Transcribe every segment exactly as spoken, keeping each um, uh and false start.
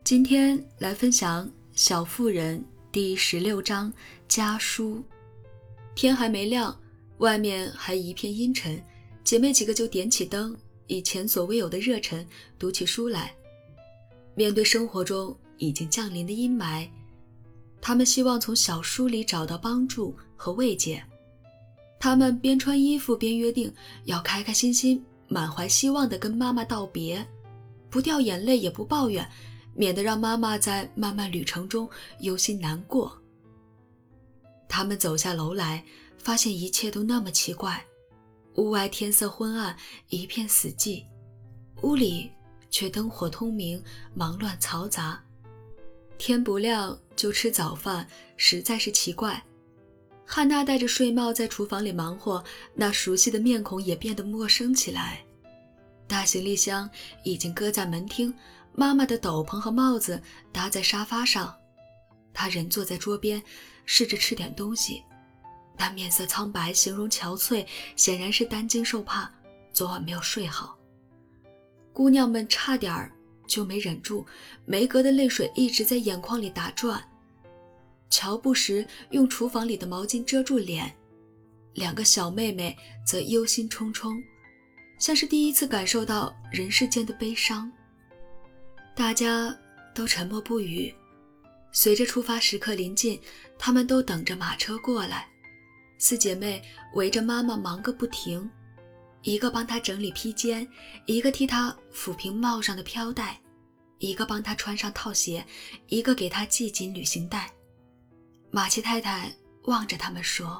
今天来分享《小妇人》第十六章家书。天还没亮，外面还一片阴沉，姐妹几个就点起灯，以前所未有的热忱读起书来。面对生活中已经降临的阴霾，她们希望从小书里找到帮助和慰藉。她们边穿衣服边约定要开开心心满怀希望地跟妈妈道别，不掉眼泪也不抱怨，免得让妈妈在漫漫旅程中忧心难过。他们走下楼来，发现一切都那么奇怪。屋外天色昏暗，一片死寂，屋里却灯火通明，忙乱嘈杂。天不亮就吃早饭，实在是奇怪。汉娜戴着睡帽在厨房里忙活，那熟悉的面孔也变得陌生起来。大行李箱已经搁在门厅，妈妈的斗篷和帽子搭在沙发上，她人坐在桌边，试着吃点东西，但面色苍白，形容憔悴，显然是担惊受怕，昨晚没有睡好。姑娘们差点就没忍住，没格的泪水一直在眼眶里打转。乔不时用厨房里的毛巾遮住脸，两个小妹妹则忧心忡忡，像是第一次感受到人世间的悲伤。大家都沉默不语，随着出发时刻临近，她们都等着马车过来。四姐妹围着妈妈忙个不停，一个帮她整理披肩，一个替她抚平帽上的飘带，一个帮她穿上套鞋，一个给她系紧旅行带。马奇太太望着他们说：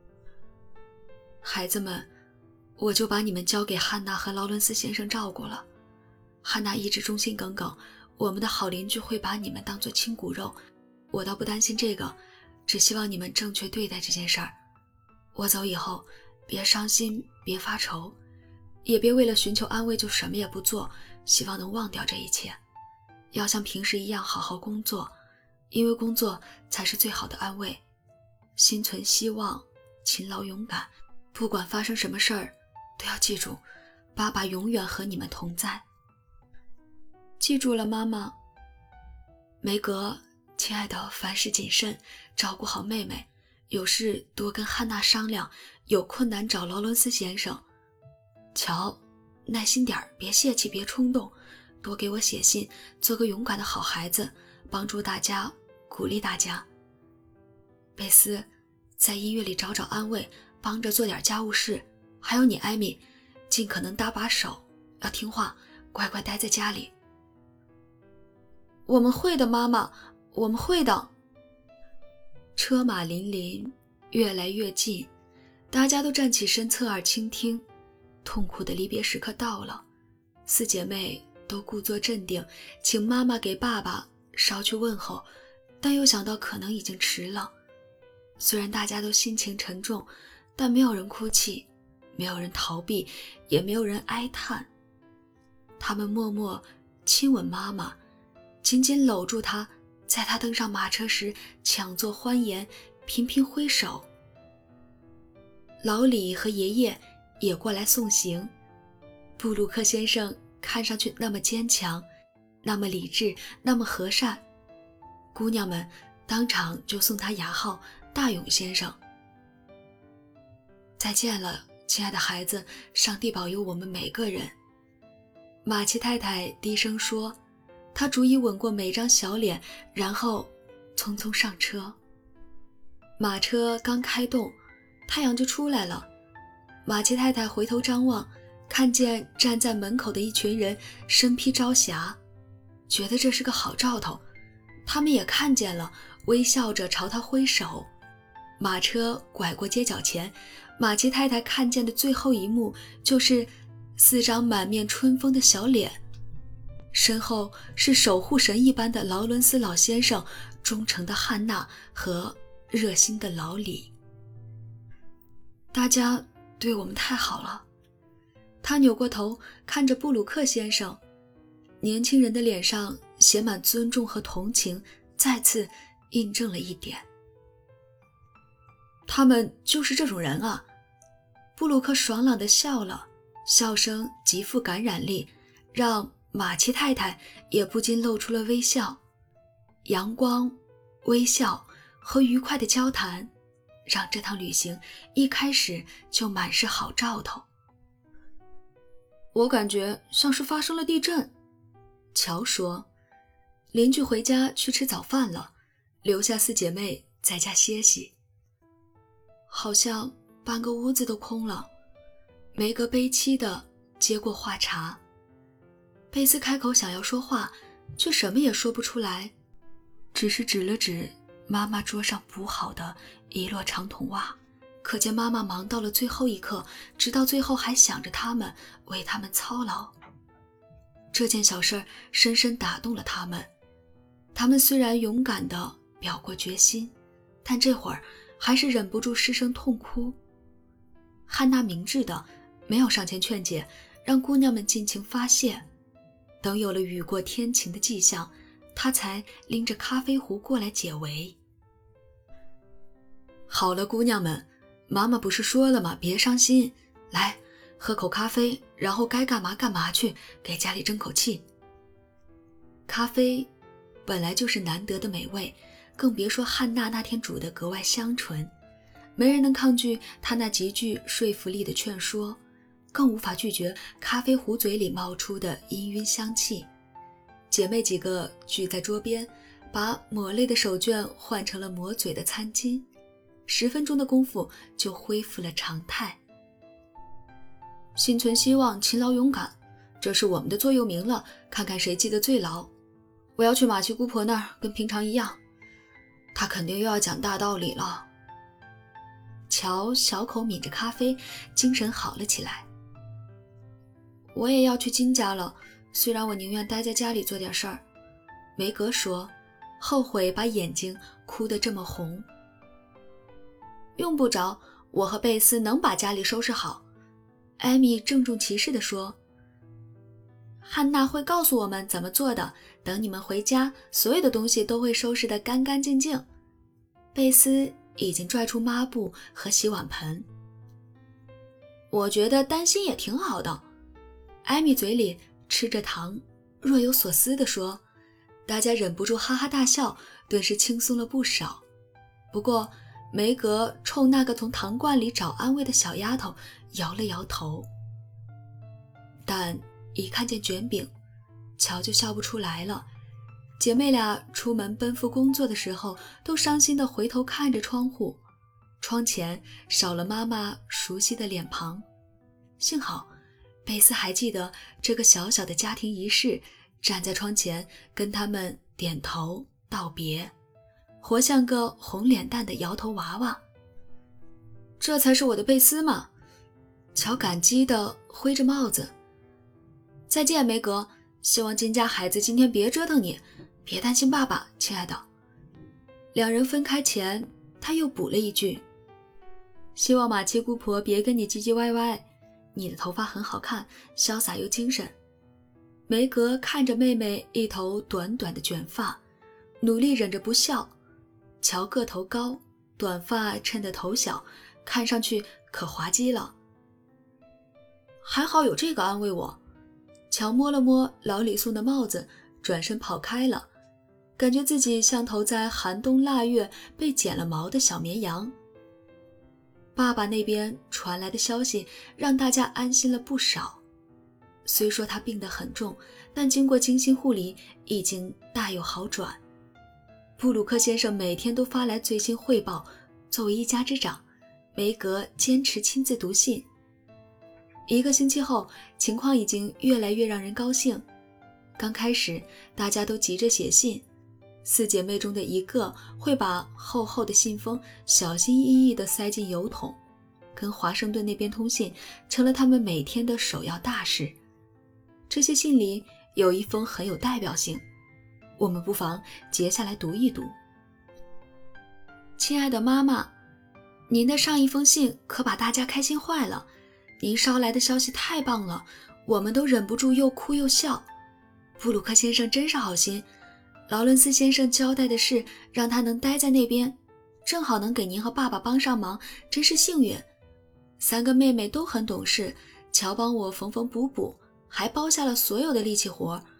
孩子们，我就把你们交给汉娜和劳伦斯先生照顾了。汉娜一直忠心耿耿，我们的好邻居会把你们当作亲骨肉，我倒不担心这个，只希望你们正确对待这件事儿。我走以后，别伤心，别发愁，也别为了寻求安慰就什么也不做，希望能忘掉这一切。要像平时一样好好工作，因为工作才是最好的安慰。心存希望，勤劳勇敢，不管发生什么事儿，都要记住，爸爸永远和你们同在。记住了，妈妈。梅格，亲爱的，凡事谨慎，照顾好妹妹，有事多跟汉娜商量，有困难找劳伦斯先生。乔，耐心点，别泄气，别冲动，多给我写信，做个勇敢的好孩子，帮助大家，鼓励大家。贝斯，在音乐里找找安慰，帮着做点家务事。还有你艾米，尽可能搭把手，要听话，乖乖待在家里。我们会的，妈妈，我们会的。车马林林，越来越近，大家都站起身侧耳倾听。痛苦的离别时刻到了，四姐妹都故作镇定，请妈妈给爸爸捎去问候，但又想到可能已经迟了。虽然大家都心情沉重，但没有人哭泣，没有人逃避，也没有人哀叹。他们默默亲吻妈妈，紧紧搂住她，在她登上马车时抢作欢颜，频频挥手。老李和爷爷也过来送行。布鲁克先生看上去那么坚强，那么理智，那么和善，姑娘们当场就送他雅号大勇先生。再见了，亲爱的孩子，上帝保佑我们每个人。马奇太太低声说，她逐一吻过每张小脸，然后匆匆上车。马车刚开动，太阳就出来了。马奇太太回头张望，看见站在门口的一群人身披朝霞，觉得这是个好兆头。他们也看见了，微笑着朝他挥手。马车拐过街角前，马奇太太看见的最后一幕就是四张满面春风的小脸，身后是守护神一般的劳伦斯老先生，忠诚的汉娜和热心的老李。大家对我们太好了。他扭过头看着布鲁克先生，年轻人的脸上写满尊重和同情，再次印证了一点。他们就是这种人啊。布鲁克爽朗地笑了，笑声极富感染力，让马奇太太也不禁露出了微笑。阳光、微笑和愉快的交谈，让这趟旅行一开始就满是好兆头。我感觉像是发生了地震，乔说。邻居回家去吃早饭了，留下四姐妹在家歇息。好像半个屋子都空了。梅格悲戚地接过话茬。贝斯开口想要说话，却什么也说不出来，只是指了指妈妈桌上补好的一摞长筒袜，可见妈妈忙到了最后一刻，直到最后还想着他们，为他们操劳。这件小事深深打动了他们，他们虽然勇敢地表过决心，但这会儿还是忍不住失声痛哭。汉娜明智的没有上前劝解，让姑娘们尽情发泄。等有了雨过天晴的迹象，她才拎着咖啡壶过来解围。好了，姑娘们，妈妈不是说了吗？别伤心，来，喝口咖啡，然后该干嘛干嘛去，给家里争口气。咖啡本来就是难得的美味，更别说汉娜那天煮的格外香醇，没人能抗拒她那极具说服力的劝说，更无法拒绝咖啡壶嘴里冒出的氤氲香气。姐妹几个聚在桌边，把抹泪的手绢换成了抹嘴的餐巾，十分钟的功夫就恢复了常态。心存希望，勤劳勇敢，这是我们的座右铭了，看看谁记得最牢。我要去马奇姑婆那儿，跟平常一样，她肯定又要讲大道理了。乔小口抿着咖啡，精神好了起来。我也要去金家了，虽然我宁愿待在家里做点事儿。梅格说，后悔把眼睛哭得这么红。用不着，我和贝斯能把家里收拾好。艾米郑重其事地说，汉娜会告诉我们怎么做的，等你们回家，所有的东西都会收拾得干干净净。贝斯已经拽出抹布和洗碗盆。我觉得担心也挺好的。艾米嘴里吃着糖，若有所思地说，大家忍不住哈哈大笑，顿时轻松了不少。不过梅格冲那个从糖罐里找安慰的小丫头摇了摇头。但一看见卷饼，乔就笑不出来了。姐妹俩出门奔赴工作的时候，都伤心地回头看着窗户，窗前少了妈妈熟悉的脸庞。幸好贝斯还记得这个小小的家庭仪式，站在窗前跟他们点头道别，活像个红脸蛋的摇头娃娃。这才是我的贝斯嘛！乔感激地挥着帽子。再见，梅格，希望金家孩子今天别折腾你，别担心爸爸，亲爱的。两人分开前，他又补了一句，希望马奇姑婆别跟你唧唧歪歪，你的头发很好看，潇洒又精神。梅格看着妹妹一头短短的卷发，努力忍着不笑。乔个头高，短发衬得头小，看上去可滑稽了。还好有这个安慰我。乔摸了摸老李送的帽子，转身跑开了，感觉自己像头在寒冬腊月被剪了毛的小绵羊。爸爸那边传来的消息让大家安心了不少。虽说他病得很重，但经过精心护理，已经大有好转。布鲁克先生每天都发来最新汇报，作为一家之长，梅格坚持亲自读信。一个星期后，情况已经越来越让人高兴。刚开始大家都急着写信，四姐妹中的一个会把厚厚的信封小心翼翼地塞进邮筒，跟华盛顿那边通信成了他们每天的首要大事。这些信里有一封很有代表性，我们不妨截下来读一读。亲爱的妈妈，您的上一封信可把大家开心坏了，您捎来的消息太棒了，我们都忍不住又哭又笑。布鲁克先生真是好心，劳伦斯先生交代的事让他能待在那边，正好能给您和爸爸帮上忙，真是幸运。三个妹妹都很懂事，乔帮我缝缝补补，还包下了所有的力气活，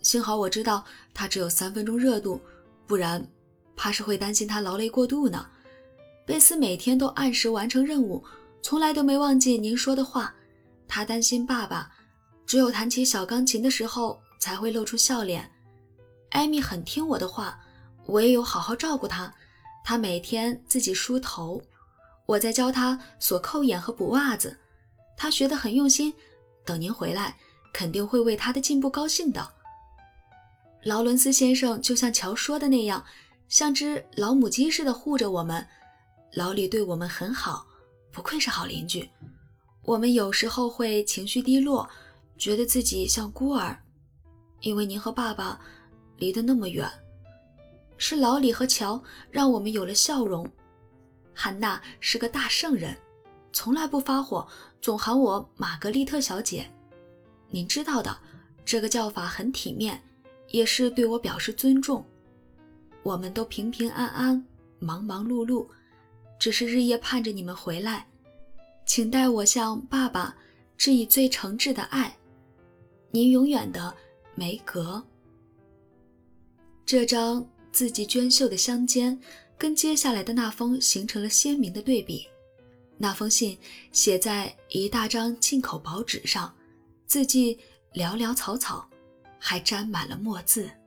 幸好我知道它只有三分钟热度，不然怕是会担心他劳累过度呢。贝斯每天都按时完成任务，从来都没忘记您说的话。他担心爸爸，只有弹起小钢琴的时候才会露出笑脸。艾米很听我的话，我也有好好照顾她。她每天自己梳头，我在教她锁扣眼和补袜子。她学得很用心，等您回来，肯定会为她的进步高兴的。劳伦斯先生就像乔说的那样，像只老母鸡似的护着我们。老李对我们很好，不愧是好邻居。我们有时候会情绪低落，觉得自己像孤儿，因为您和爸爸离得那么远。是老李和乔让我们有了笑容。汉娜是个大圣人，从来不发火，总喊我玛格丽特小姐。您知道的，这个叫法很体面，也是对我表示尊重。我们都平平安安，忙忙碌碌，只是日夜盼着你们回来。请代我向爸爸致以最诚挚的爱。您永远的梅格。这张字迹娟秀的相间跟接下来的那封形成了鲜明的对比。那封信写在一大张进口薄纸上，字迹寥寥草草，还沾满了墨渍。